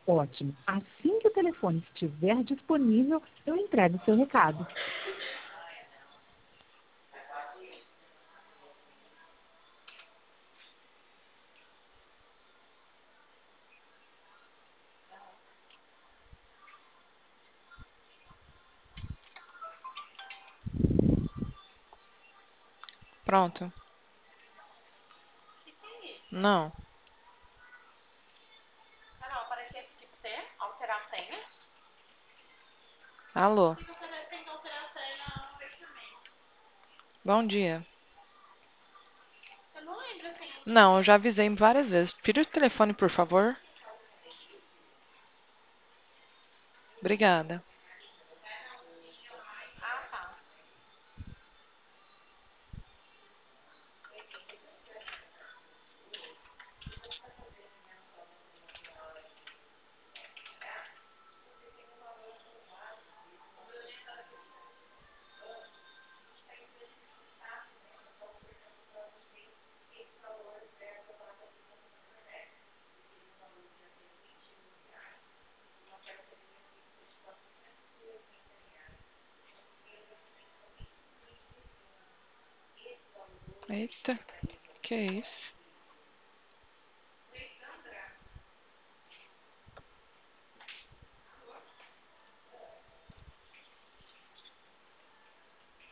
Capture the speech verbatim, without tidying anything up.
Ótimo. Assim que o telefone estiver disponível, eu entrego o seu recado. Pronto. Não. Alô. Bom dia. Não, eu já avisei várias vezes. Tira o telefone, por favor. Obrigada. Eita, que isso?